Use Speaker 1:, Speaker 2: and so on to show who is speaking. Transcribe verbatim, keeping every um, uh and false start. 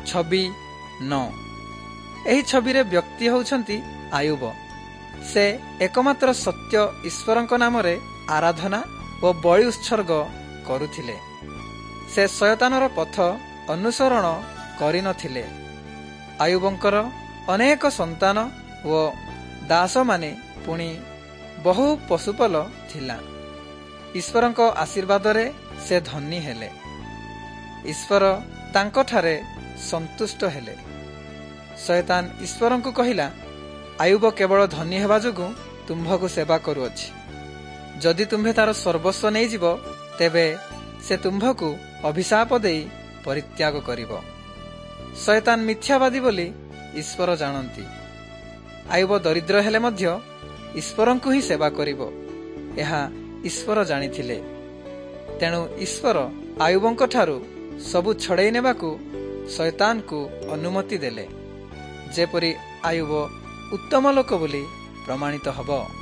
Speaker 1: ଛବି ନଅ। ଏହି ଛବିରେ ବ୍ୟକ୍ତି ହେଉଛନ୍ତି ଆୟୁବ। ସେ ଏକମାତ୍ର ସତ୍ୟ ଈଶ୍ୱରଙ୍କ ନାମରେ ଆରାଧନା ଓ ବଳି ଉତ୍ସର୍ଗ କରୁଥିଲେ। ସେ ଶୟତାନର ପଥ ଅନୁସରଣ କରିନଥିଲେ। ଆୟୁବଙ୍କର ଅନେକ ସନ୍ତାନ ଓ ଦାସମାନେ ପୁଣି ବହୁ ପଶୁପଲ ଥିଲା। ଈଶ୍ୱରଙ୍କ ଆଶୀର୍ବାଦରେ ସେ ଧନୀ ହେଲେ। ଈଶ୍ୱର ତାଙ୍କଠାରେ ସନ୍ତୁଷ୍ଟ ହେଲେ। ଶୟତାନ ଈଶ୍ୱରଙ୍କୁ କହିଲା, ଆୟୁବ କେବଳ ଧନୀ ହେବା ଯୋଗୁଁ ତୁମ୍ଭକୁ ସେବା କରୁଅଛି। ଯଦି ତୁମ୍ଭେ ତାର ସର୍ବସ୍ୱ ନେଇଯିବ, ତେବେ ସେ ତୁମ୍ଭକୁ ଅଭିଶାପ ଦେଇ ପରିତ୍ୟାଗ କରିବ। ଶୟତାନ ମିଥ୍ୟାବାଦୀ ବୋଲି ଈଶ୍ୱର ଜାଣନ୍ତି। ଆୟୁବ ଦରିଦ୍ର ହେଲେ ମଧ୍ୟ ଈଶ୍ୱରଙ୍କୁ ହିଁ ସେବା କରିବ, ଏହା ଈଶ୍ୱର ଜାଣିଥିଲେ। ତେଣୁ ଈଶ୍ୱର ଆୟୁବଙ୍କଠାରୁ ସବୁ ଛଡ଼େଇ ନେବାକୁ ଶୟତାନକୁ ଅନୁମତି ଦେଲେ, ଯେପରି ଆୟୁବ ଉତ୍ତମ ଲୋକ ବୋଲି ପ୍ରମାଣିତ ହେବ।